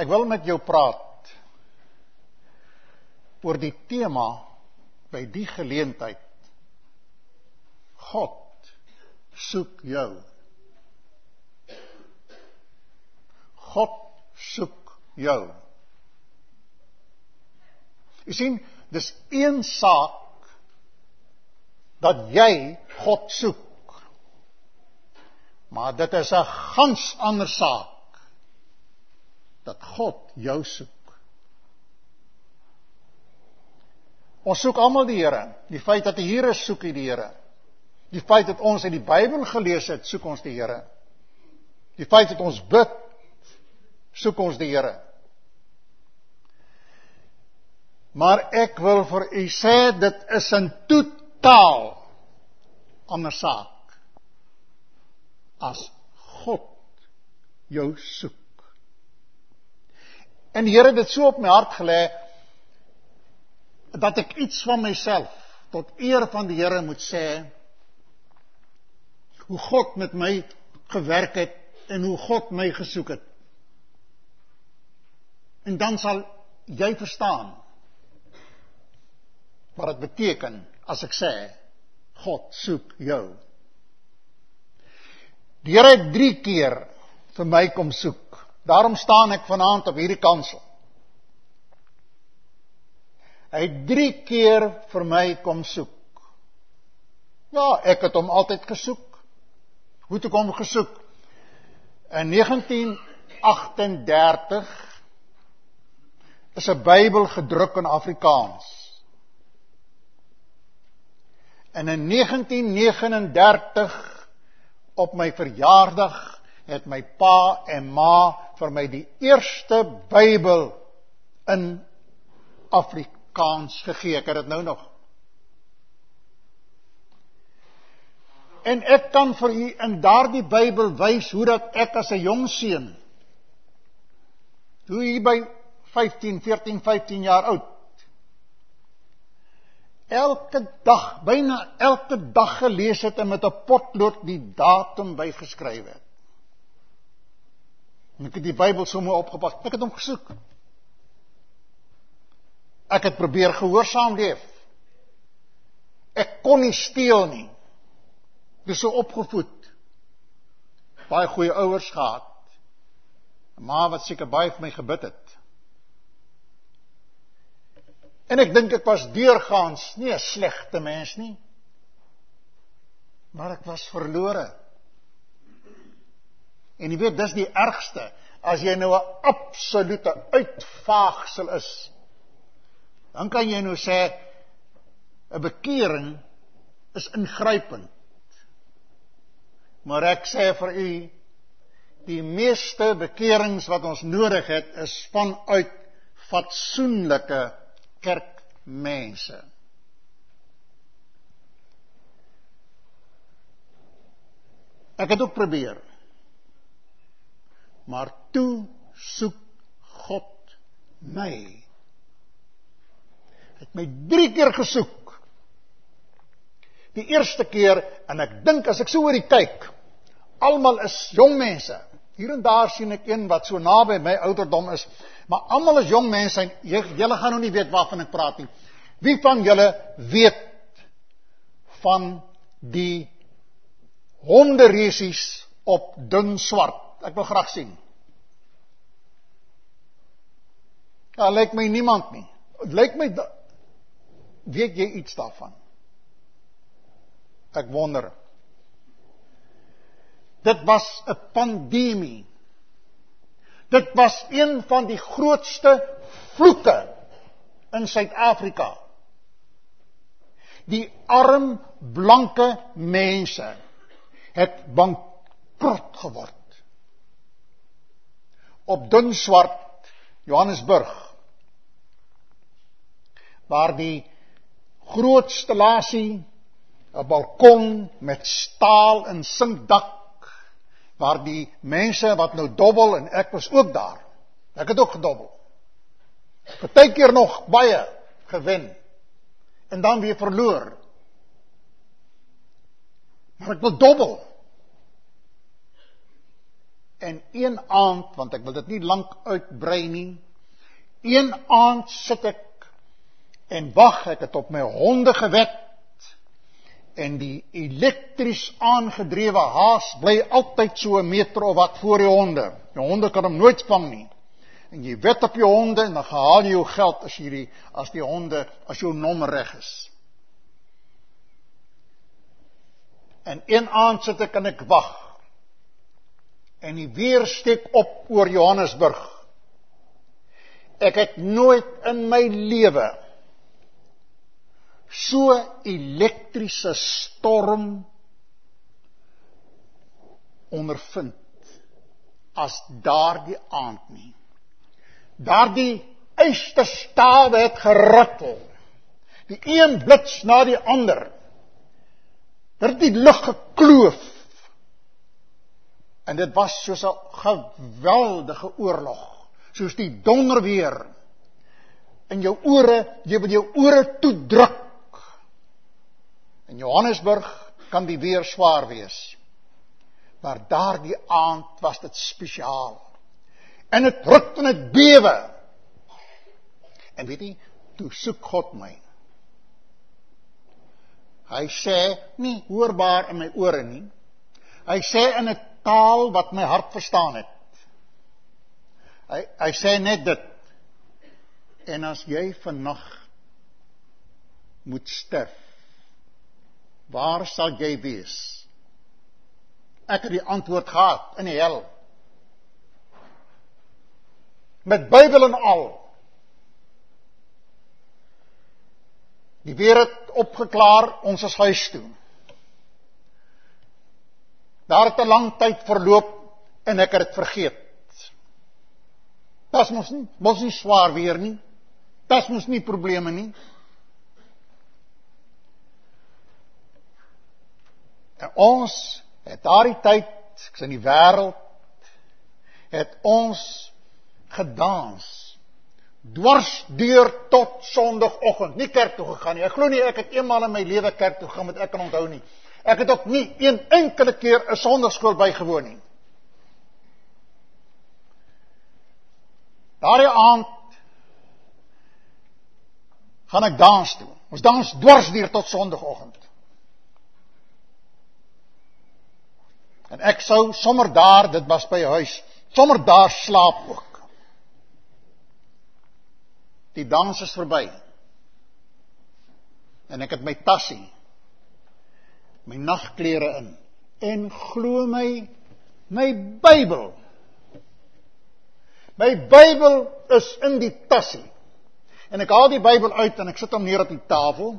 Ek wil met jou praat oor die tema by die geleentheid. God soek jou. God soek jou. U sien, dis een saak dat jy God soek. Maar dit is 'n gans ander saak dat God jou soek. Ons soek almal die Here. Die feit dat hy hier is, soek hy die Here. Die feit dat ons uit die Bybel gelees het, soek ons die Here. Die feit dat ons bid, soek ons die Here. Maar ek wil vir u sê, dit is 'n totaal ander saak as God jou soek. En die Here het dit so op my hart gelê, dat ek iets van myself, tot eer van die Here moet sê, hoe God met my gewerk het, en hoe God my gesoek het. En dan sal jy verstaan, wat het beteken, as ek sê, God soek jou. Die Here het 3 keer vir my kom soek. Daarom staan ek vanaand op hierdie kansel. Hy het 3 keer vir my kom soek. Ja, ek het hom altyd gesoek. Hoe het ek hom gesoek? In 1938 is 'n Bybel gedruk in Afrikaans. En in 1939, op my verjaardag, het my pa en ma vir my die eerste Bybel in Afrikaans gegee. Ek het dit nou nog. En ek kan vir u in daardie Bybel wys hoe dat ek as 'n jong seun, hoe hier by 14, 15 jaar oud, elke dag, byna elke dag gelees het en met 'n potlood die datum bygeskryf het. En ek het die Bybel sommer opgepas. Ek het hom gesoek. Ek het probeer gehoorsaam leef. Ek kon nie steel nie. Dis so opgevoed. Baie goeie ouers gehad. 'n Ma wat seker baie vir my gebid het. En ek dink ek was deurgaans nie 'n slegte mens nie. Maar ek was verlore. En jy weet, dis die ergste, as jy nou 'n absolute uitvaagsel is. Dan kan jy nou sê, 'n bekering is ingrypend. Maar ek sê vir u, die meeste bekerings wat ons nodig het, is vanuit fatsoenlike kerkmense. Ek het ook probeer. Maar toe soek God my. Hy het my 3 keer gesoek. Die eerste keer, en ek dink as ek so oor die kyk, almal is jong mense. Hier en daar sien ek een wat so naby my ouderdom is, maar almal is jong mense, en julle gaan nou nie weet waarvan ek praat nie. Wie van julle weet van die honderesies op dun swart? Ek wil graag sien. Ja, lyk my niemand nie. Lyk my, weet jy iets daarvan? Ek wonder. Dit was 'n pandemie. Dit was een van die grootste vloeke in Suid-Afrika. Die arm, blanke mense het bankrot geword. Op dun swart Johannesburg, waar die groot installasie, 'n balkon met staal en sinkdak, waar die mense wat nou dobbel, en ek was ook daar. Ek het ook gedobbel. Partykeer nog baie gewen, en dan weer verloor. Maar ek wil dobbel. En een aand, want ek wil dit nie lank uitbrei nie, een aand sit ek en wag, ek het op my honde gewet, en die elektries aangedrewe haas bly altyd so 1 meter of wat voor die honde. Die honde kan hom nooit vang nie. En jy wet op jou honde en dan gehaal jy jou geld as die honde, as jou nommer reg is. En een aand sit ek en ek wag. En die weer steek op oor Johannesburg. Ek het nooit in my lewe so elektriese storm ondervind as daardie aand nie. Daardie ysterstawe het gerittel. Die een blits na die ander. Het die lug gekloof. En dit was soos 'n geweldige oorlog. Soos die donderweer. In jou ore, jy wil jou ore toedruk. In Johannesburg kan die weer swaar wees. Maar daardie aand was dit spesiaal. En het ruk en het bewe. En weet jy, toe soek God my. Hy sê, nie hoorbaar in my ore nie. Hy sê in 'n taal wat my hart verstaan het. Hy sê net dit. En as jy vannag moet sterf, waar sal jy wees? Ek het die antwoord gehad, in die hel. Met Bybel en al. Die weer het opgeklaar, ons is huis toe. Daar het 'n lang tyd verloop, en ek het het vergeet. Das mos nie swaar weer nie. Das mos nie probleme nie. En ons het daardie tyd, ek sê in die wêreld, het ons gedans, dwars deur tot Sondagoggend, nie kerk toe gegaan nie. Ek glo nie ek het eenmaal in my lewe kerk toe gegaan, wat ek kan onthou nie. Ek het ook nie een enkele keer 'n Sondagskool bygewoon nie. Daardie aand gaan ek dans toe. Ons dans dwars deur tot Sondagoggend. En ek sou sommer daar, dit was by huis, sommer daar slaap ook. Die dans is verby. En ek het my tassie, my nagklere in. En glo my Bybel. My Bybel is in die tassie. En ek haal die Bybel uit en ek sit hom neer op die tafel.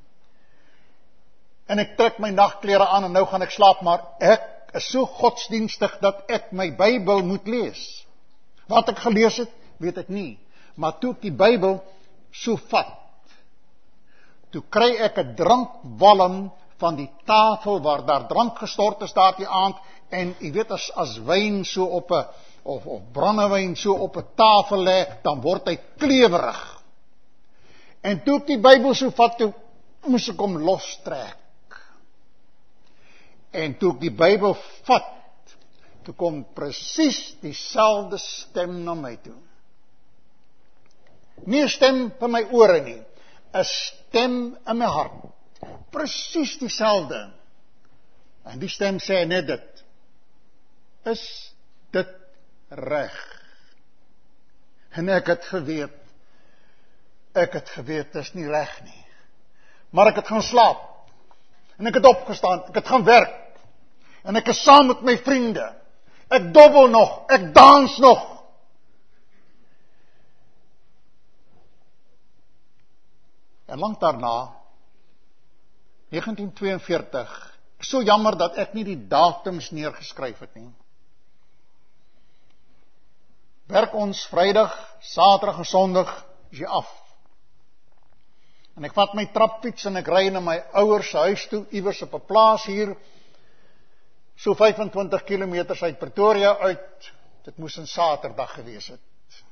En ek trek my nagklere aan en nou gaan ek slaap, maar ek is so godsdienstig dat ek my Bybel moet lees. Wat ek gelees het, weet ek nie. Maar toe ek die Bybel so vat, toe kry ek 'n drankwalm van die tafel waar daar drank gestort is daardie aand, en jy weet as wyn so op 'n of brandewyn so op 'n tafel lê, dan word hy klewerig. En toe ek die Bybel so vat, toe moes ek hom lostrek. En toe ek die Bybel vat, toe kom presies dieselfde stem na my toe. Nie 'n stem van my ore nie, 'n stem in my hart. Presies dieselfde. En die stem sê net dit. Is dit reg? En ek het geweet, dis nie reg nie. Maar ek het gaan slaap. En ek het opgestaan, ek het gaan werk. En ek is saam met my vriende. Ek dobbel nog, ek dans nog. En lang daarna, 1942, so jammer dat ek nie die datums neergeskryf het nie. Werk ons Vrydag, Saterdag en Sondag, is jy af. En ek vat my trapfiets en ek ry na my ouers se huis toe, iewers op 'n plaas hier, so 25 kilometers uit Pretoria uit. Dit moes 'n Saterdag gewees het.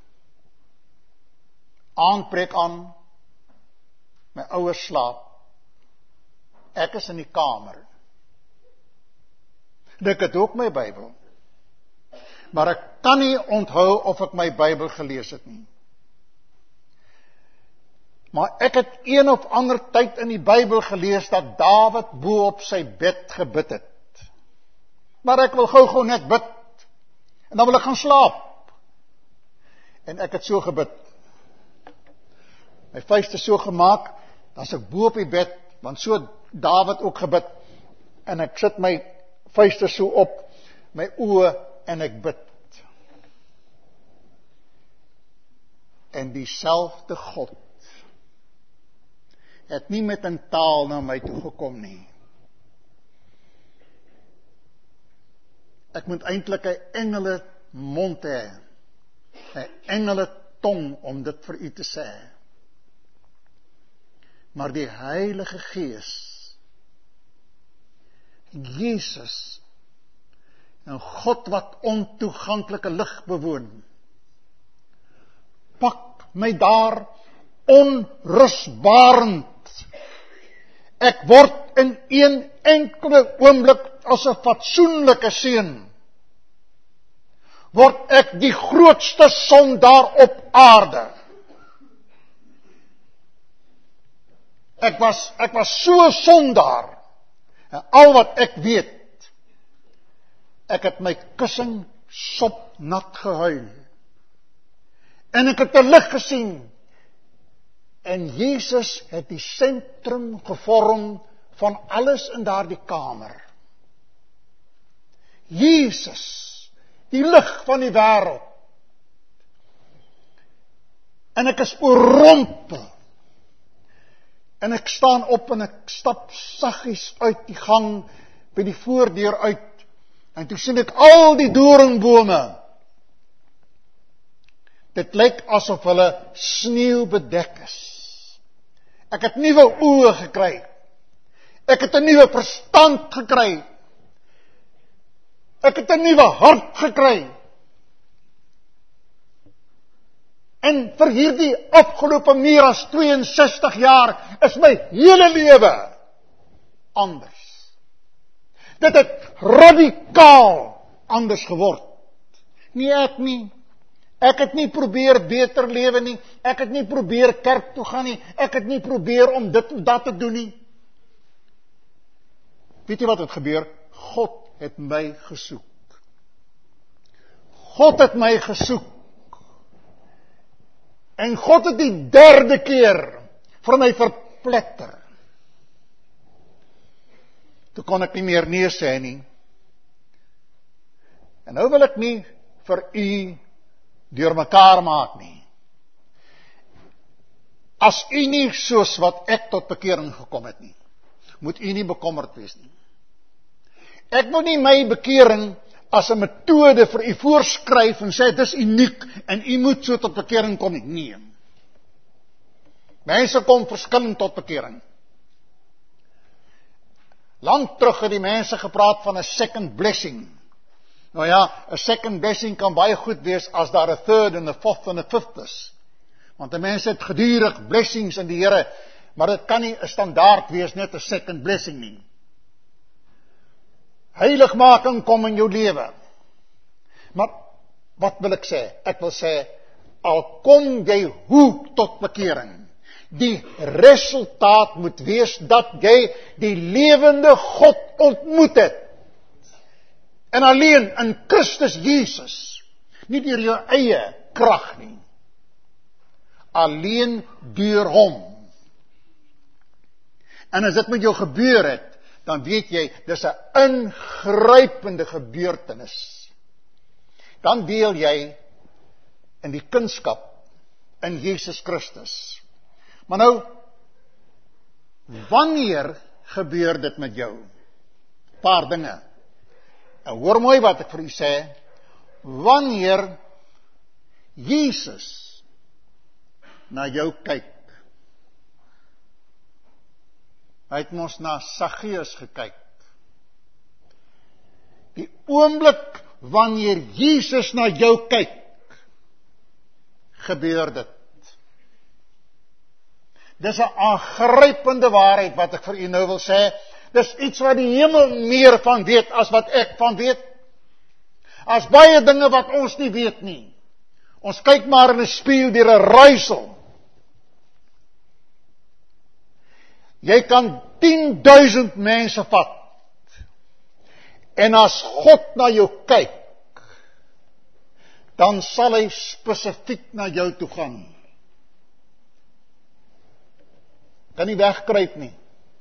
Aandbreek aan, my ouers slaap. Ek is in die kamer. En ek het ook my Bybel. maar ek kan nie onthou of ek my Bybel gelees het nie. Maar ek het een of ander tyd in die Bybel gelees dat Dawid bo op sy bed gebid het. Maar ek wil gou net bid, en dan wil ek gaan slaap. En ek het so gebid. My vuiste so gemaak, dan is ek bo op die bed, want so het Dawid ook gebid, en ek sit my vuiste so op, my oë, en ek bid. En diezelfde God het nie met 'n taal na my toe gekom nie. Ek moet eintlik 'n engele mond hê, 'n engele tong om dit vir u te sê. Maar die Heilige Gees, Jesus, en God wat ontoeganklike lig bewoon, pak my daar onrusbarend. Ek word in een enkele oomblik as 'n fatsoenlike seun, word ek die grootste sondaar op aarde. Ek was so sondaar, en al wat ek weet, ek het my kussing sopnat gehuil, en ek het 'n lig gesien, en Jesus het die sentrum gevorm van alles in daardie kamer. Jesus, die lig van die wêreld. En ek is oorrompel. En ek staan op en ek stap saggies uit die gang by die voordeur uit. En toe sien ek al die doringbome. Dit lyk asof hulle sneeu bedek is. Ek het nuwe oë gekry. Ek het 'n nuwe verstand gekry. Ek het 'n nuwe hart gekry. En vir hierdie afgelope meer as 62 jaar is my hele lewe anders. Dit het radikaal anders geword. Nie. Ek het nie probeer beter lewe nie. Ek het nie probeer kerk toe gaan nie. Ek het nie probeer om dit of dat te doen nie. Weet jy wat het gebeur? God het my gesoek. God het my gesoek. En God het die 3de keer vir my verpletter. Toe kon ek nie meer nee sê nie. En nou wil ek nie vir u deur mekaar maak nie. As u nie soos wat ek tot bekering gekom het nie, moet u nie bekommerd wees nie. Ek wil nie my bekering as 'n metode vir u voorskryf en sê, dis uniek, en u moet so tot bekering kom nie. Nee. Mense kom verskillend tot bekering. Lang terug het die mense gepraat van 'n second blessing. Nou ja, 'n second blessing kan baie goed wees as daar 'n third en 'n fourth en 'n fifth is. Want die mense het gedurig blessings in die Here, maar dit kan nie 'n standaard wees, net 'n second blessing nie. Heiligmaking kom in jou lewe. Maar wat wil ek sê? Ek wil sê, al kom jy hoe tot bekering, die resultaat moet wees dat jy die lewende God ontmoet het. En alleen in Christus Jesus, nie deur jou eie krag nie. Alleen deur hom. En as dit met jou gebeur het, dan weet jy, dis 'n ingrypende gebeurtenis. Dan deel jy in die kunskap in Jesus Christus. Maar nou, wanneer gebeur dit met jou? Paar dinge. En hoor mooi wat ek vir u sê. Wanneer Jesus na jou kyk. Hy het mos na Saggeus gekyk. Die oomblik wanneer Jesus na jou kyk, gebeur dit. Dis 'n aangrypende waarheid wat ek vir u nou wil sê. Dis iets wat die hemel meer van weet as wat ek van weet. As baie dinge wat ons nie weet nie. Ons kyk maar in 'n spieël deur 'n raaisel. Jy kan 10.000 mense vat. En as God na jou kyk, dan sal hy spesifiek na jou toe gaan. Kan nie wegkruip nie.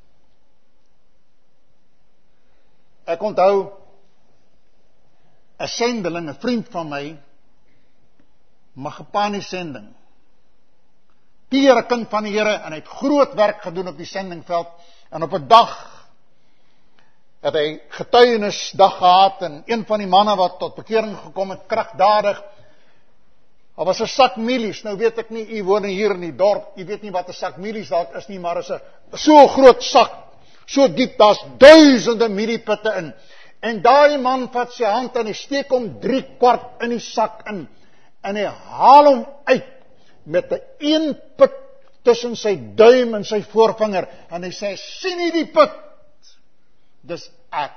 Ek onthou 'n sendeling, 'n vriend van my, Magapani sending. Pierre, 'n kind van die Here, en hy het groot werk gedoen op die sendingveld, en op 'n dag het hy getuienisdag gehad, en een van die manne wat tot bekering gekom het, kragdadig, daar was 'n sak mielies. Nou weet ek nie, u woon hier in die dorp, u weet nie wat 'n sak mielies dalk is nie, maar is 'n so groot sak, so diep, daar's duisende mieliepitte in. En daai man vat sy hand en hy steek hom 3/4 in die sak in, en hy haal hom uit met 'n een put tussen sy duim en sy voorvinger, en hy sê, sien jy die put? Dis ek.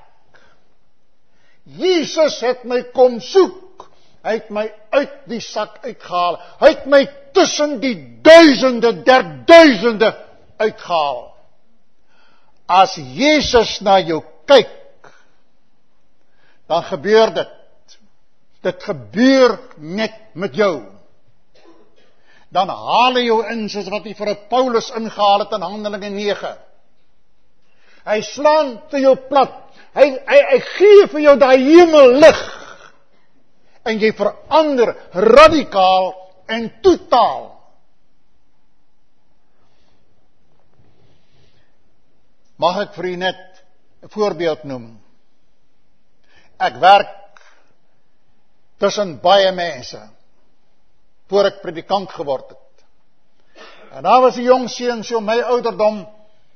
Jesus het my kom soek. Hy het my uit die sak uitgehaal. Hy het my tussen die duisende, duisende uitgehaal. As Jesus na jou kyk, dan gebeur dit. Dit gebeur net met jou. Dan haal hy jou in, soos wat hy vir 'n Paulus ingehaal het in Handelinge 9. Hy slaan vir jou plat. Hy gee vir jou daai hemellig. En jy verander radikaal en totaal. Mag ek vir u net 'n voorbeeld noem? Ek werk tussen baie mense, voor ek predikant geword het. En daar was 'n jong seun, so my ouderdom.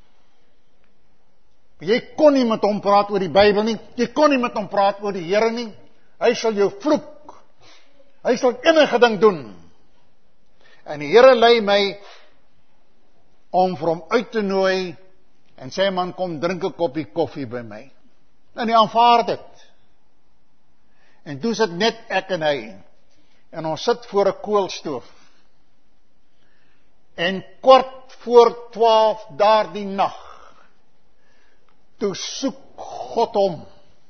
Jy kon nie met hom praat oor die Bybel nie, jy kon nie met hom praat oor die Here nie. Hy sal jou vloek, hy sal enige ding doen. En die Here lei my om vir hom uit te nooi, en sê, man, kom drink 'n koppie koffie by my. En hy aanvaar dit. En toe sit net ek en hy, en ons sit voor 'n koolstoof. En 12:15 daardie nag, toe soek God hom.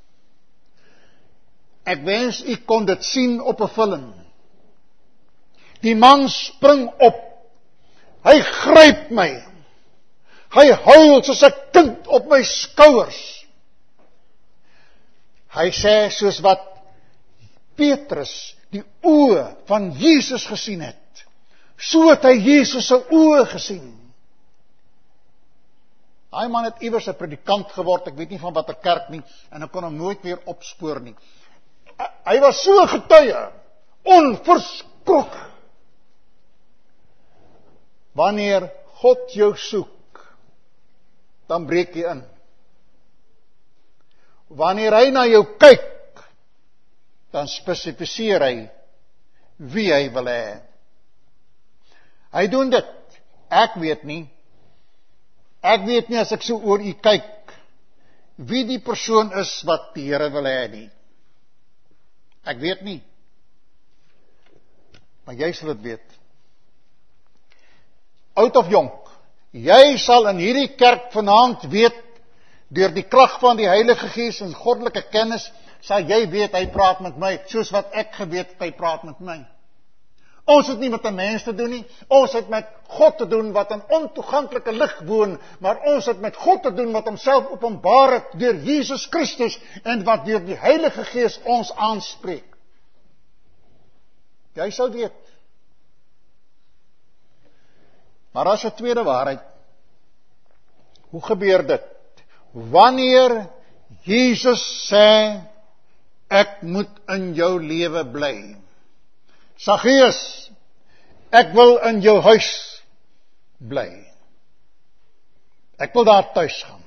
Ek wens u kon dit sien op 'n film. Die man spring op. Hy gryp my. Hy huil soos 'n kind op my skouers. Hy sê, soos wat Petrus die oë van Jesus gesien het, so het hy Jesus se oë gesien. Daai man het iewers 'n predikant geword, ek weet nie van watter kerk nie, en ek kon hom nooit weer opspoor nie. Hy was so getuie, onverskrokke. Wanneer God jou soek, dan breek jy in. Wanneer hy na jou kyk, dan spesifiseer hy wie hy wil hê. Hy doen dit. Ek weet nie as ek so oor u kyk, wie die persoon is wat die Here wil hê nie. Ek weet nie. Maar jy sal dit weet. Oud of jonk, jy sal in hierdie kerk vanaand weet, deur die krag van die Heilige Gees en goddelike kennis, sal jy weet, hy praat met my, soos wat ek geweet het, hy praat met my. Ons het nie met 'n mens te doen nie, ons het met God te doen wat in ontoeganklike lig woon, maar ons het met God te doen wat homself openbaar het deur Jesus Christus en wat deur die Heilige Gees ons aanspreek. Jy sal weet. Maar as 'n tweede waarheid, hoe gebeur dit? Wanneer Jesus sê, ek moet in jou lewe bly. Saggeus, ek wil in jou huis bly. Ek wil daar tuis gaan.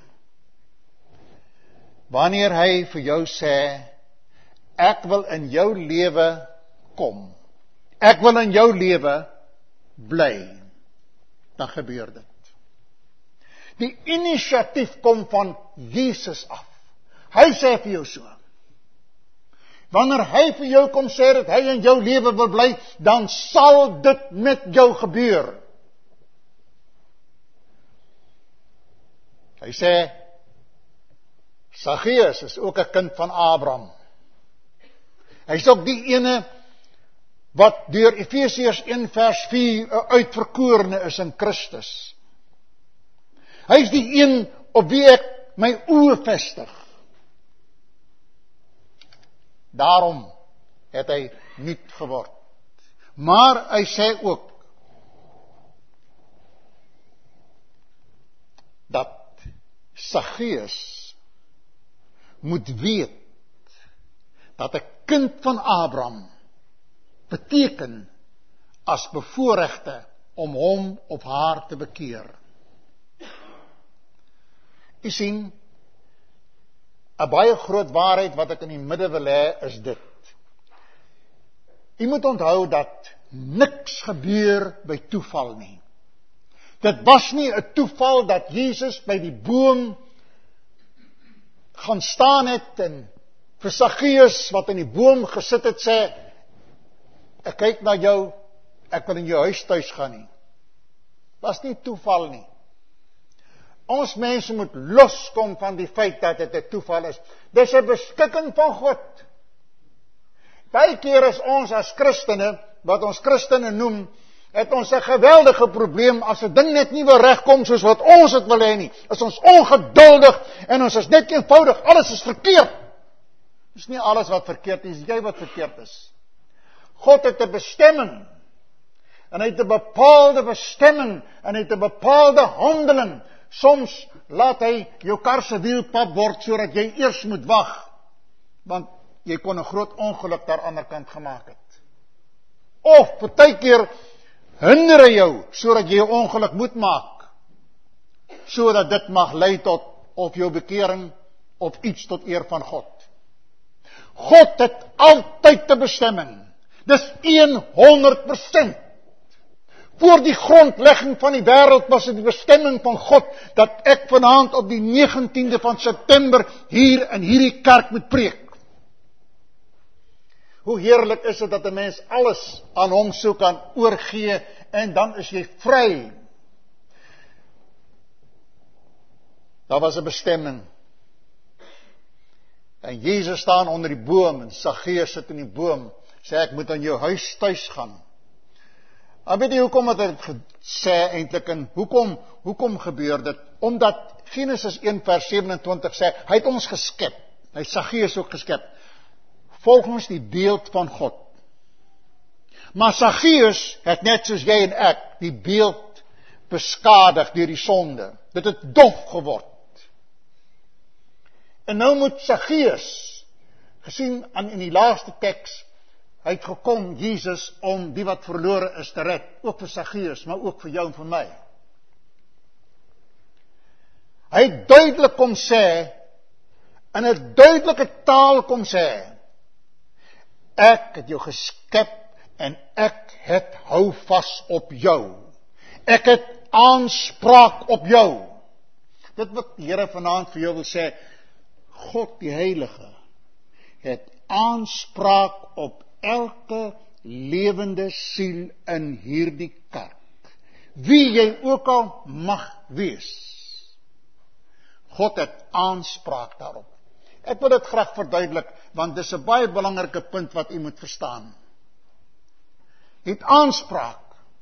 Wanneer hy vir jou sê, ek wil in jou lewe kom. Ek wil in jou lewe bly. Dan gebeur dit. Die inisiatief kom van Jesus af. Hy sê vir jou so. Wanneer hy vir jou kom sê dat hy in jou lewe wil bly, dan sal dit met jou gebeur. Hy sê, Saggeus is ook 'n kind van Abraham. Hy is ook die ene wat deur Efesiërs 1 vers 4 'n uitverkorene is in Christus. Hy is die een op wie ek my oë vestig. Daarom het hy nuut geword. Maar hy sê ook dat Saggeus moet weet dat 'n kind van Abraham beteken as bevoorregte om hom of haar te bekeer. U sien, 'n baie groot waarheid wat ek in die midde wil hê is dit. U moet onthou dat niks gebeur by toeval nie. Dit was nie 'n toeval dat Jesus by die boom gaan staan het en vir Saggeus wat in die boom gesit het sê, ek kyk na jou, ek wil in jou huis tuis gaan nie. Was nie toeval nie. Ons mense moet loskom van die feit dat dit 'n toeval is. Dis 'n beskikking van God. Baie keer is ons as Christene, wat ons Christene noem, het ons 'n geweldige probleem as 'n ding net nie wil regkom soos wat ons dit wil hê nie. Is ons ongeduldig en ons is net eenvoudig, alles is verkeerd. Dis nie alles wat verkeerd is, jy wat verkeerd is. God het 'n bestemming. En hy het 'n bepaalde bestemming en hy het 'n bepaalde handeling. Soms laat hy jou kar se wiel pap word sodat jy eers moet wag, want jy kon 'n groot ongeluk daar aan die ander kant gemaak het. Of partykeer hinder hy jou sodat jy 'n ongeluk moet maak, sodat dit mag lei tot of jou bekering of iets tot eer van God. God het altyd 'n bestemming. Dis 100%. Voor die grondlegging van die wêreld was dit die bestemming van God dat ek vanaand op die 19de van September hier in hierdie kerk moet preek. Hoe heerlik is dit dat 'n mens alles aan hom so kan oorgee en dan is jy vry. Daar was 'n bestemming. En Jesus staan onder die boom en Saggeus sit in die boom, sê ek moet aan jou huis tuis gaan. En weet jy hoekom het hy dit gesê eintlik en hoekom gebeur dit? Omdat Genesis 1 vers 27 sê, hy het ons geskep. Hy het Saggeus ook geskep. Volgens die beeld van God. Maar Saggeus het net soos jy en ek die beeld beskadig deur die sonde. Dit het dof geword. En nou moet Saggeus, gesien in die laaste teks, hy het gekom, Jesus, om die wat verlore is te red. Ook vir Saggeus, maar ook vir jou en vir my. Hy het duidelik kom sê, in 'n duidelike taal kom sê, ek het jou geskep en ek het hou vas op jou. Ek het aanspraak op jou. Dit wat die Here vanaand vir jou wil sê, God die Heilige het aanspraak op elke lewende siel in hierdie kerk. Wie jy ook al mag wees. God het aanspraak daarop. Ek wil dit graag verduidelik, want dit is 'n baie belangrike punt wat u moet verstaan. Het aanspraak.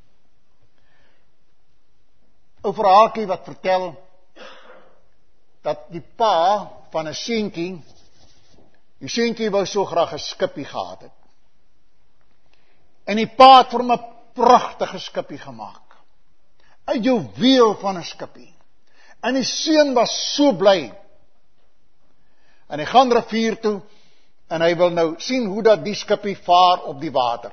'n verhaaltjie wat vertel dat die pa van 'n seentjie, die seentjie wou so graag 'n skippie gehad het. En die pa het vir hom 'n pragtige skippie gemaak. 'n juweel van 'n skippie. En die seun was so bly. En hy gaan rivier toe en hy wil nou sien hoe dat die skippie vaar op die water.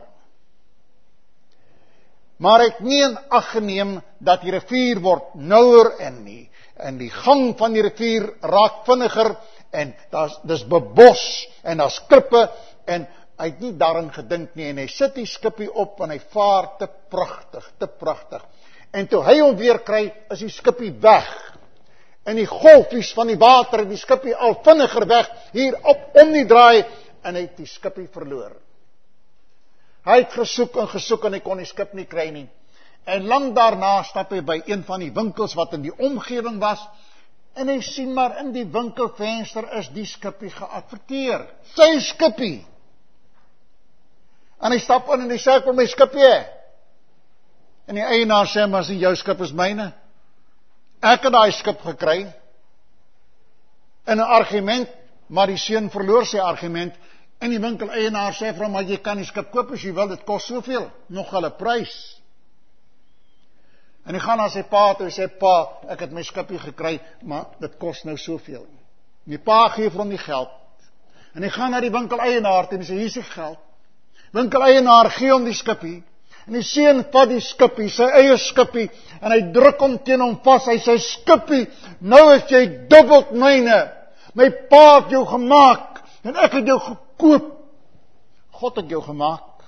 Maar hy het nie in ag geneem dat die rivier word nouer en die gang van die rivier raak vinniger en dis bebos en daar's klippe en hy het nie daarin gedink nie en hy sit die skippie op en hy vaar te pragtig. En toe hy hom weer kry, is die skippie weg. En die golfies van die water en die skippie al vinniger weg, hier om die draai en hy het die skippie verloor. Hy het gesoek en hy kon die skip nie kry nie. En lang daarna stap hy by een van die winkels wat in die omgewing was, en hy sien maar in die winkelvenster is die skippie geadverteer. Sy skippie. En hy stap in en hy sê, ek wil my skippie hê. En die eienaar sê, maar sien, jou skip is myne. Ek het daai skip gekry. In 'n argument, maar die seun verloor sy argument, en die winkeleienaar sê vir hom, maar jy kan die skip koop as jy wil, dit kos soveel, nog hulle prys. En hy gaan na sy pa toe, hy sê, pa, ek het my skipie gekry, maar dit kos nou soveel. En die pa gee vir hom die geld. En hy gaan na die winkeleienaar toe, en hy sê, hier is die geld. Winkeleienaar gee hom die skipie, en die seun vat die skipie, sy eie skipie, en hy druk hom teen hom vas, hy sê, skipie, nou is jy dubbeld myne. My pa het jou gemaak, en ek het jou gekoop. God het jou gemaak,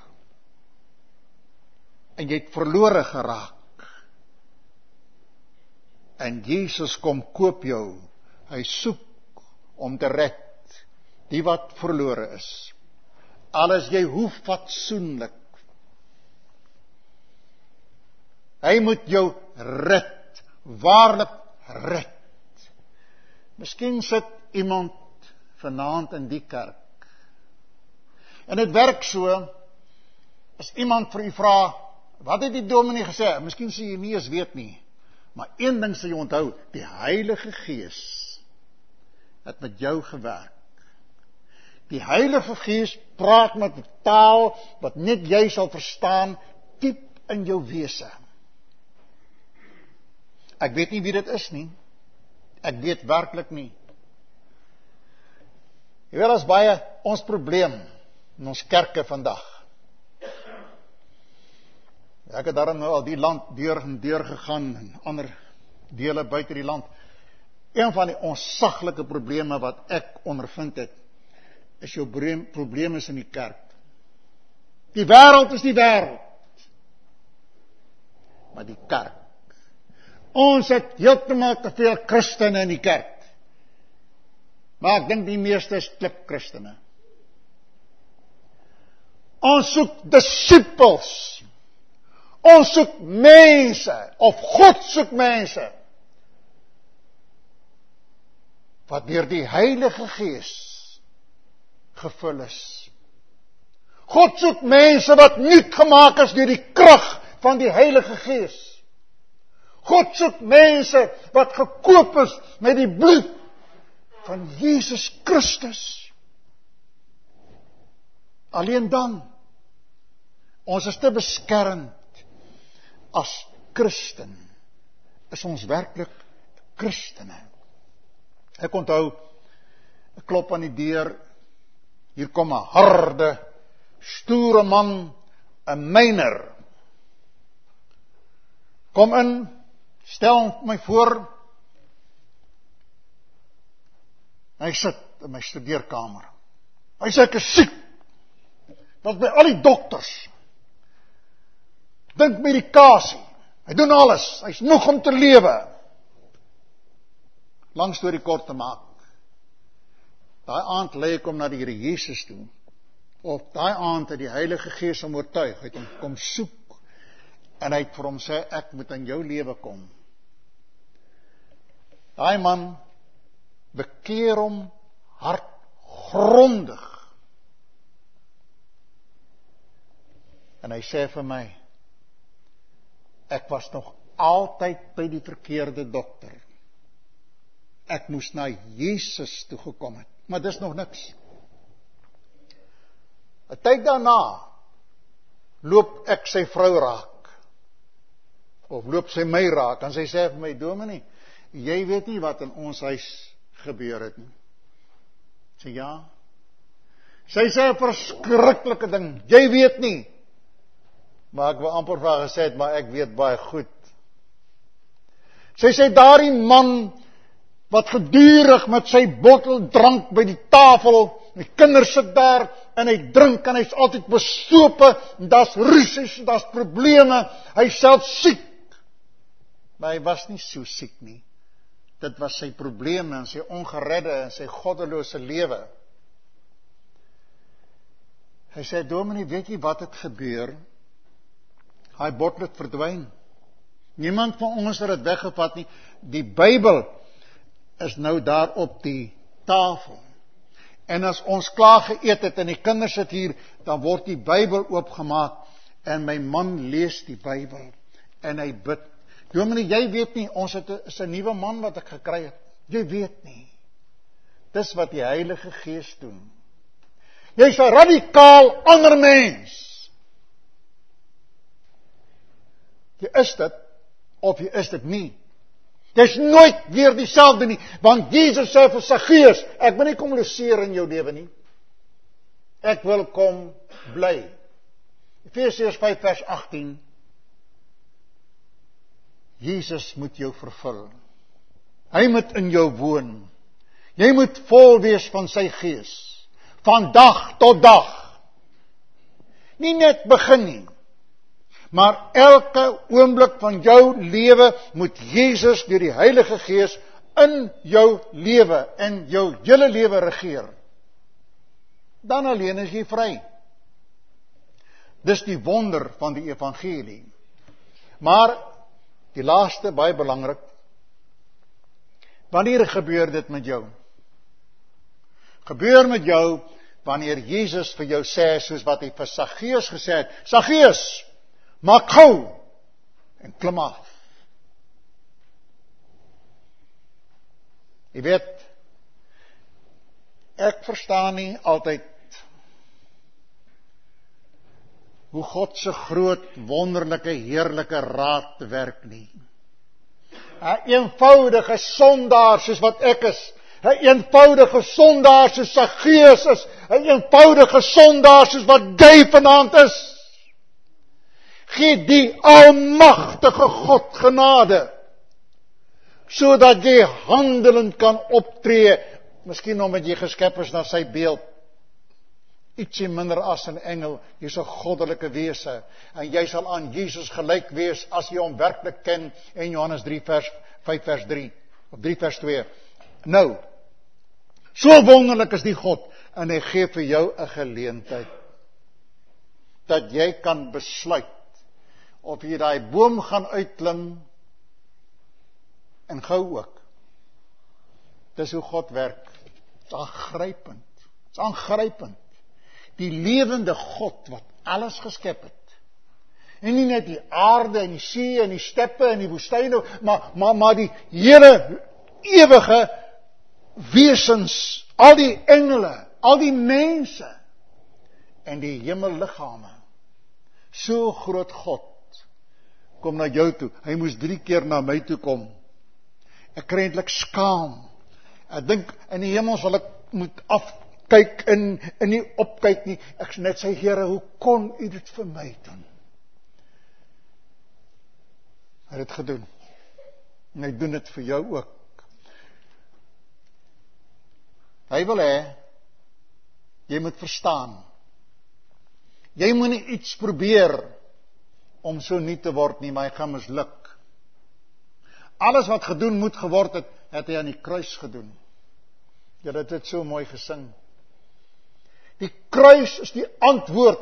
en jy het verlore geraak. En Jesus kom koop jou, hy soek om te red, die wat verlore is. Alles jy hoef fatsoenlik. Hy moet jou red, waarlik red. Miskien sit iemand vanaand in die kerk. En dit werk so, as iemand vir u vra, wat het die dominee gesê? Miskien sê jy nie eens weet nie, maar een ding sal jy onthou, die Heilige Gees het met jou gewerk. Die Heilige Gees praat met 'n taal wat net jy sal verstaan, diep in jou wese. Ek weet nie wie dit is nie. Ek weet werklik nie. Jy weet, as baie ons probleem in ons kerke vandag. Ek het daarom nou al die land deur gegaan en ander dele buite die land. Een van die onsaglike probleme wat ek ondervind het, is jou probleem is in die kerk. Die wêreld is die wêreld. Maar die kerk. Ons het heeltemal te veel Christene in die kerk. Maar ek dink die meeste is klipchristene. Ons soek disippels. Ons soek mense, of God soek mense, wat deur die Heilige Gees gevul is. God soek mense wat nuut gemaak is deur die krag van die Heilige Gees. God soek mense wat gekoop is met die bloed van Jesus Christus. Alleen dan, ons is te beskermd as Christen, is ons werklik Christene. Ek onthou, ek klop aan die deur, hier kom 'n harde, stoere man, 'n myner. Kom in, stel my voor, hy sit in my studeerkamer. Hy sê ek is siek, dat by al die dokters, dink medikasie, hy doen alles, hy is nog om te lewe. Lang storie kort te maak. Daai aand lei ek hom na die Here Jesus toe. Of daai aand het die Heilige Gees hom oortuig, hy het hom kom soek, en hy het vir hom sê, ek moet in jou lewe kom. Daai man bekeer hom hartgrondig. En hy sê vir my, ek was nog altyd by die verkeerde dokter. Ek moes na Jesus toe gekom het, maar dis nog niks. 'n Tyd daarna loop ek sy vrou raak, of loop sy my raak, en sy sê vir my, dominee, jy weet nie wat in ons huis gebeur het nie. Sê ja. Sy sê 'n verskriklike ding, jy weet nie. Maar ek wil amper vir haar gesê het, maar ek weet baie goed. Sy sê, daardie man wat gedurig met sy bottel drank by die tafel, die kinders sit daar, en hy drink, en hy is altyd besope, en daar's rusies, daar's probleme, hy is self siek. Maar hy was nie so siek nie. Dit was sy probleme, en sy ongeredde, en sy goddelose lewe. Hy sê, dominee, weet jy wat het gebeur? Hy bottel het verdwyn. Niemand van ons het dit weggevat nie. Die Bybel is nou daar op die tafel. En as ons klaar geëet het en die kinders sit hier, dan word die Bybel oopgemaak en my man lees die Bybel en hy bid. Dominee, jy weet nie, ons is 'n nuwe man wat ek gekry het. Jy weet nie. Dis wat die Heilige Gees doen. Jy's 'n radikaal ander mens. Jy is dit, of jy is dit nie. Dis nooit weer dieselfde nie, want Jesus sê vir Saggeus, ek wil nie kom loseer in jou lewe nie. Ek wil kom bly. Efesiërs 5 vers 18. Jesus moet jou vervul. Hy moet in jou woon. Jy moet vol wees van sy Gees. Van dag tot dag. Nie net begin nie. Maar elke oomblik van jou lewe moet Jesus deur die Heilige Gees in jou lewe en jou hele lewe regeer. Dan alleen is jy vry. Dis die wonder van die evangelie. Maar die laaste, baie belangrik, wanneer gebeur dit met jou? Gebeur met jou wanneer Jesus vir jou sê, soos wat hy vir Saggeus gesê het, Saggeus, maak gou en klim af. Jy weet, ek verstaan nie altyd hoe God se groot, wonderlike, heerlike raad werk nie. 'n eenvoudige sondaar soos wat ek is, 'n eenvoudige sondaar soos Saggeus is, 'n eenvoudige sondaar soos wat jy vanaand is, gee die almagtige God genade, sodat jy handelend kan optree, miskien omdat jy geskep is na sy beeld, ietsie minder as 'n engel, jy's 'n goddelike wese, en jy sal aan Jesus gelyk wees, as jy hom werklik ken, in Johannes 3 vers 5 vers 3, of 3 vers 2, nou, so wonderlik is die God, en hy gee vir jou 'n geleentheid, dat jy kan besluit, of jy daai boom gaan uitklim, en gou ook. Dis hoe God werk. Dit's aangrypend. Dit's aangrypend. Die lewende God wat alles geskep het. En nie net die aarde en die see en die steppe en die woestyne, maar die hele ewige wesens, al die engele, al die mense en die hemelliggame. So groot God kom na jou toe. Hy moes 3 keer na my toe kom. Ek kry eintlik skaam. Ek dink in die hemel sal ek moet afkyk en nie opkyk nie. Ek net sê, Here, hoe kon U dit vir my doen? Hy het dit gedoen. En hy doen dit vir jou ook. Hy wil hê jy moet verstaan. Jy moet nie iets probeer om so nie te word nie, maar hy gaan misluk. Alles wat gedoen moet geword het, het hy aan die kruis gedoen. Jy het dit so mooi gesing. Die kruis is die antwoord.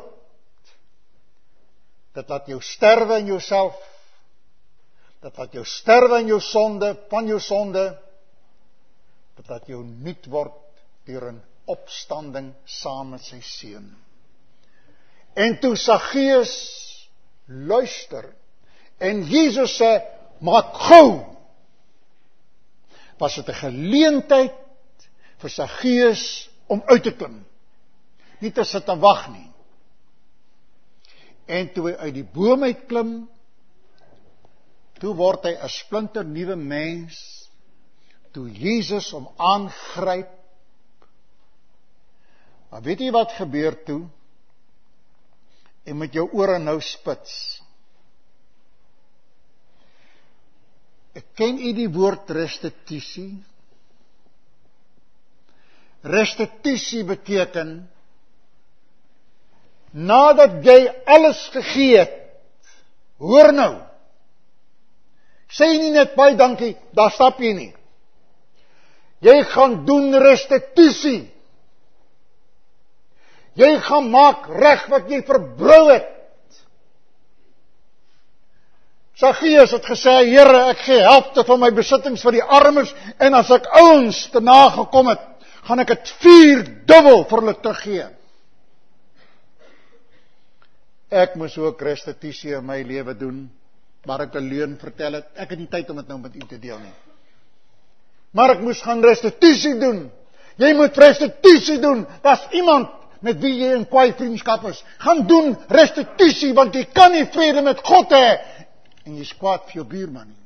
Dit laat jou sterwe in jouself. Dit laat jou sterwe in jou sonde, van jou sonde. Dit laat jou nuut word deur 'n opstanding saam met sy seun. En toe Saggeus luister, en Jesus sê, maak gou, was dit 'n geleentheid vir Saggeus om uit te klim, nie te sit en wag nie. En toe hy uit die boom uitklim, toe word hy 'n splinter nuwe mens, toe Jesus hom aangryp. Maar weet jy wat gebeur toe? En met jou ore nou spits. Ek ken u die woord restitusie? Restitusie beteken, nadat jy alles gegee het, hoor nou, sê nie net baie dankie, daar stap jy nie. Jy gaan doen restitusie. Jy gaan maak reg wat jy verbrou het. Saggeus het gesê, Here, ek gee helfte van my besittings vir die armes, en as ek ouens te nagekom het, gaan ek het 4-dubbel vir hulle teruggee. Ek moes ook restituisie in my lewe doen, maar ek 'n leuen vertel het. Ek het nie tyd om dit nou met u te deel nie. Maar ek moes gaan restituisie doen. Jy moet restituisie doen. Daar's iemand met wie jy in kwaai vriendskap is. Gaan doen restituisie, want jy kan nie vrede met God hê en jy is kwaad vir jou buurman nie.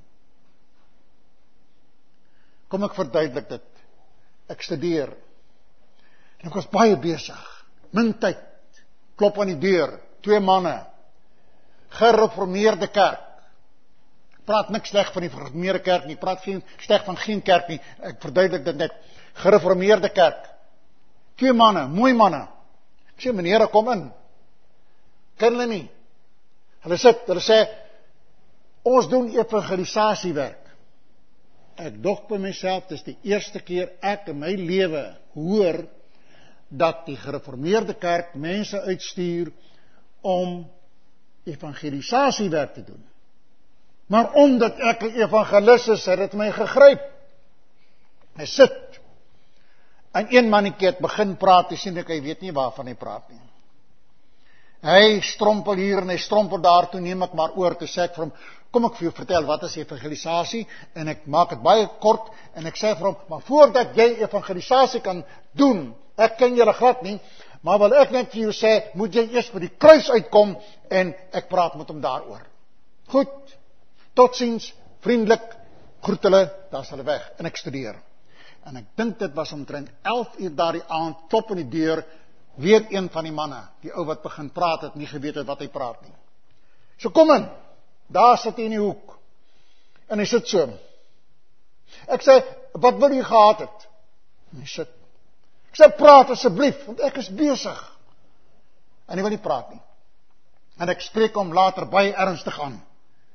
Kom ek verduidelik dit. Ek studeer. En ek was baie besig. Min tyd. Klop aan die deur. 2 manne. Gereformeerde kerk. Ek praat niks sleg van die gereformeerde kerk nie. Ek praat geen sleg van geen kerk nie. Ek verduidelik dit net. Gereformeerde kerk. 2 manne, mooi manne. Ek sê, meneer, kom in. Ken hulle nie. Hulle sê, ons doen evangelisasiewerk. Ek dog by myself, dis die eerste keer ek in my lewe hoor dat die gereformeerde kerk mense uitstuur om evangelisasiewerk te doen. Maar omdat ek 'n evangelis is, het dit my gegryp. Hy sit. En een mannetjie het begin praat, hy sien ek, hy weet nie waarvan hy praat nie. Hy strompel hier en hy strompel daar, toe neem ek maar oor, toe sê ek vir hom, kom ek vir jou vertel, wat is evangelisasie? En ek maak het baie kort, en ek sê vir hom, maar voordat jy evangelisasie kan doen, ek ken julle glad nie, maar wil ek net vir jou sê, moet jy eers by die kruis uitkom, en ek praat met hom daaroor. Goed, totsiens, vriendelik, groet hulle, daar is hulle weg, en ek studeer. En ek dink dit was omtrent 11 uur daardie aand, klop in die deur, weer een van die manne, die ou wat begin praat het, nie geweet het wat hy praat nie. So kom in, daar sit hy in die hoek, en hy sit so. Ek sê, wat wil jy gehad het? En hy sit. Ek sê, praat asseblief, want ek is besig. En hy wil nie praat nie. En ek spreek hom later baie ernstig aan.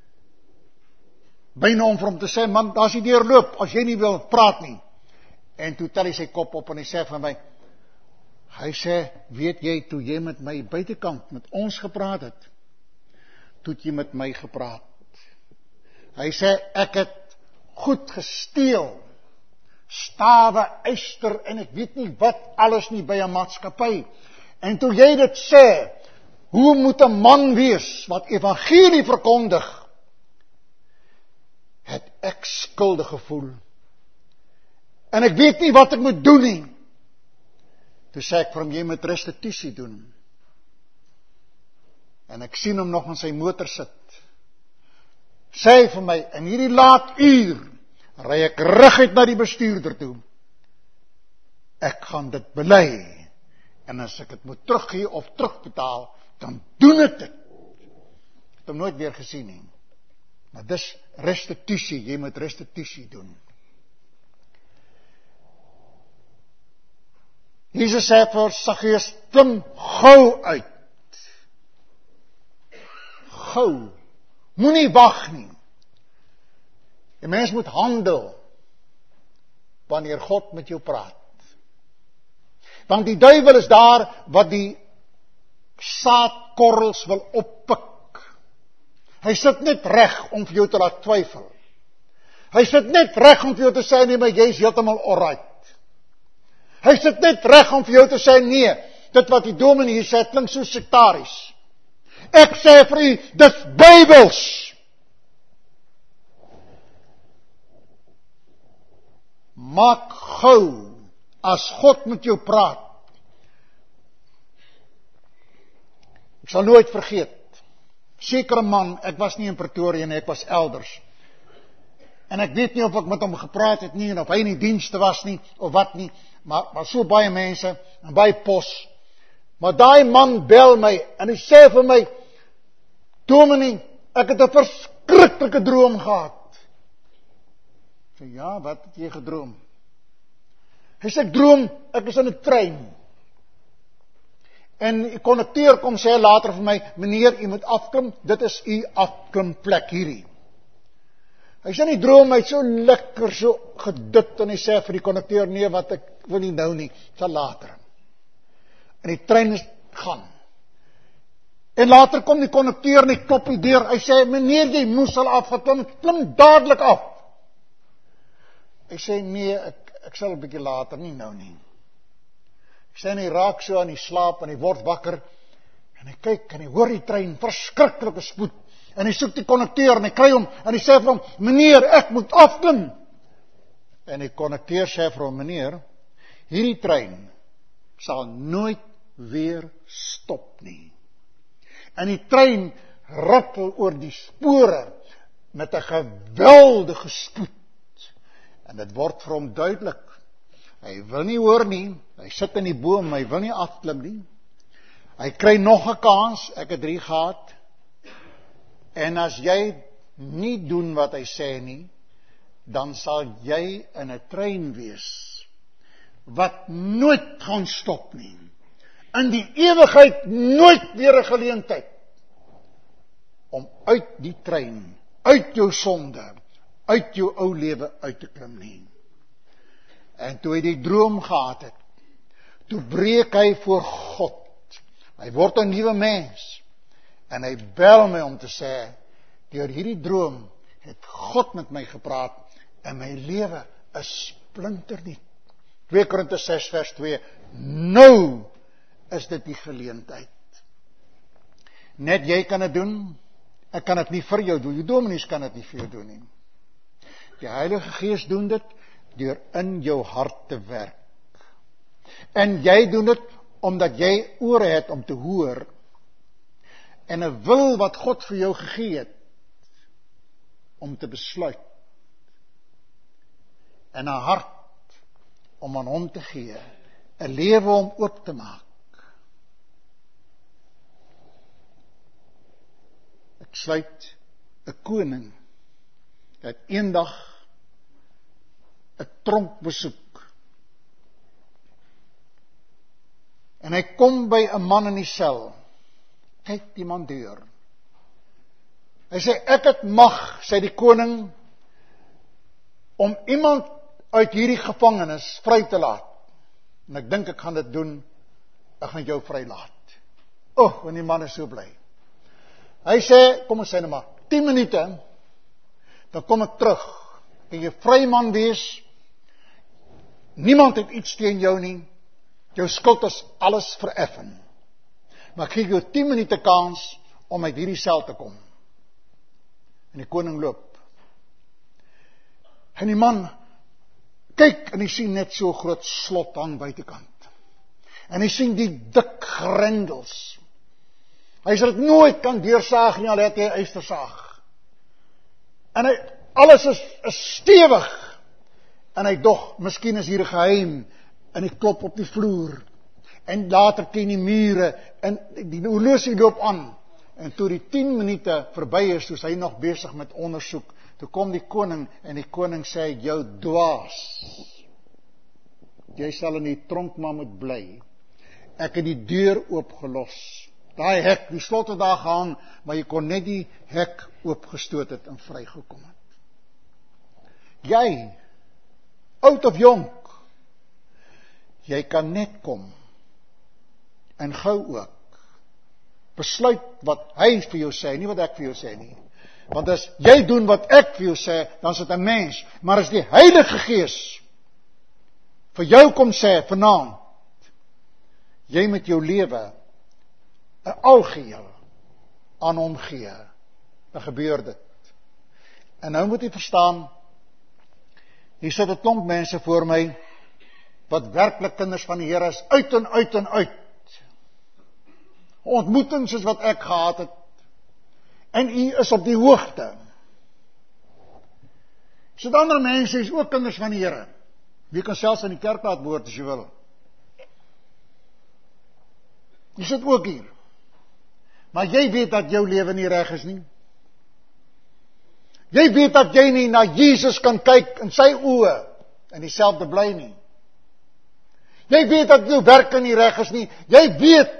Byna om vir hom te sê, man, daar is die deur loop, as jy nie wil praat nie. En toe tel hy sy kop op en hy sê van my, hy sê, weet jy, toe jy met my buitekant, met ons gepraat het, toe het jy met my gepraat. Hy sê, ek het goed gesteel, stawe, yster, en ek weet nie wat alles nie by 'n maatskappy. En toe jy dit sê, hoe moet 'n man wees, wat evangelie verkondig, het ek skuldig gevoel. En ek weet nie wat ek moet doen nie. Toe sê ek vir hom, jy moet restituisie doen. En ek sien hom nog in sy motor sit. Sê hy vir my, in hierdie laat uur, ry ek reguit na die bestuurder toe. Ek gaan dit bely. En as ek dit moet teruggee of terugbetaal, dan doen ek dit. Ek het hom nooit weer gesien nie. Maar dis restituisie, jy moet restituisie doen. Jesus sê vir Saggeus, klim gou uit. Gou. Moenie wag nie. Die mens moet handel wanneer God met jou praat. Want die duiwel is daar wat die saadkorrels wil oppik. Hy sit net reg om vir jou te laat twyfel. Hy sit net reg om vir jou te sê, nee, maar jy is heeltemal alright. Hy sit net reg om vir jou te sê, nee, dit wat die dominee hier sê, klink so sektaries. Ek sê vir u, dis Bybels. Maak gou, as God met jou praat. Ek sal nooit vergeet, sekere man, ek was nie in Pretoria nie, ek was elders. En ek weet nie of ek met hom gepraat het nie, en of hy in die dienste was nie, of wat nie, maar so baie mense, en baie pos. Maar daai man bel my, en hy sê vir my, dominee, ek het 'n verskriklike droom gehad. Ek sê, ja, wat het jy gedroom? Hy sê, ek droom, ek is in 'n trein. En die kondukteur kom sê later vir my, meneer, u moet afklim, dit is u afklimplek hierdie. Hy sê nie droom, hy het so lekker, so gedut, en hy sê vir die kondukteur, nee, wat ek wil nie nou nie, sal later. En die trein is gaan. En later kom die kondukteur en hy klop die deur. Hy sê, meneer, jy moes al afgeklim, klim dadelik af. Hy sê, nee, ek sal 'n bietjie later, nie nou nie. Hy sê, en hy raak so aan die slaap, en hy word wakker, en hy kyk, en hy hoor die trein, verskriklike spoed, en hy soek die kondukteur, en hy kry hom, en hy sê vir hom, meneer, ek moet afklim. En die kondukteur sê vir hom, meneer, hierdie trein sal nooit weer stop nie. En die trein rattel oor die spore met 'n geweldige spoed. En dit word vir hom duidelik. Hy wil nie hoor nie, hy sit in die boom, hy wil nie afklim nie. Hy kry nog 'n kans, ek het 3 gehad. En as jy nie doen wat hy sê nie, dan sal jy in 'n trein wees wat nooit gaan stop nie. In die ewigheid nooit weer 'n geleentheid om uit die trein, uit jou sonde, uit jou ou lewe uit te klim nie. En toe hy die droom gehad het, toe breek hy voor God. Hy word 'n nuwe mens. En hy bel my om te sê, deur hierdie droom het God met my gepraat en my lewe is splinternuut. 2 Korintiërs 6 vers 2, nou is dit die geleentheid. Net jy kan dit doen, ek kan dit nie vir jou doen, die dominees kan dit nie vir jou doen nie. Die Heilige Gees doen dit deur in jou hart te werk. En jy doen dit omdat jy ore het om te hoor, en 'n wil wat God vir jou gegee het, om te besluit, en 'n hart om aan hom te gee, 'n lewe om oop te maak. Ek sluit 'n koning, het eendag 'n tronk besoek. En hy kom by 'n man in die sel. Kyk die man deur. Hy sê, ek het mag, sê die koning, om iemand uit hierdie gevangenis vry te laat. En ek dink ek gaan dit doen, ek gaan jou vrylaat. En die man is so bly. Hy sê, kom ons sê nou maar, 10 minute, dan kom ek terug, en jy vry man wees, niemand het iets teen jou nie, jou skuld is alles vereffen. Maar ek gee jou 10 minute kans, om uit hierdie sel te kom. En die koning loop. En die man, kyk, en hy sien net so groot slot aan buitekant. En hy sien die dik grendels. Hy sal dit nooit kan deursaag nie, al het hy 'n ystersaag. En alles is stewig. En hy dog, miskien is hier 'n geheim. En hy klop op die vloer. En later teen die mure. En die horlosie loop aan. En toe die 10 minute verby is, toe hy nog besig met ondersoek, toe kom die koning, en die koning sê, jou dwaas. Jy sal in die tronk maar moet bly. Ek het die deur oopgelos. Daai hek, die slot het daar gehang, maar jy kon net die hek oopgestoot het en vrygekom het. Jy, oud of jonk, jy kan net kom, en gou ook, besluit wat hy vir jou sê, nie wat ek vir jou sê nie. Want as jy doen wat ek vir jou sê, dan is dit 'n mens. Maar as die Heilige Gees vir jou kom sê, vanaand, jy met jou lewe 'n algeheel aan hom gee, dan gebeur dit. En nou moet jy verstaan, hier sit 'n klomp mense voor my, wat werklik kinders van die Here is, uit en uit en uit. Ontmoetings soos wat ek gehad het, en u is op die hoogte. So ander mense is ook kinders van die Here. Wie kan selfs in die kerk laat behoort as jy wil. Jy sit ook hier. Maar jy weet dat jou lewe nie reg is nie. Jy weet dat jy nie na Jesus kan kyk in sy oë en dieselfde bly nie. Jy weet dat jou werke nie reg is nie. Jy weet.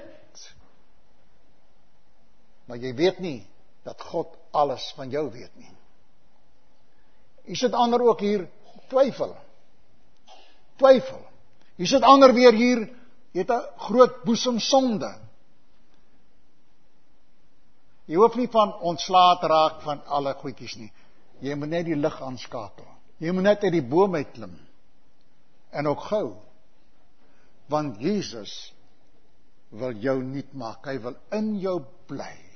Maar jy weet nie dat God alles van jou weet nie. Jy sit ander ook hier twyfel. Jy sit ander weer hier Jy het 'n groot boesem sonde. Jy hoef nie van ontslae te raak van alle goedjies nie. Jy moet net die lig aanskakel. Jy moet net uit die boom uitklim. En ook gou. Want Jesus wil jou nuut maak. Hy wil in jou bly.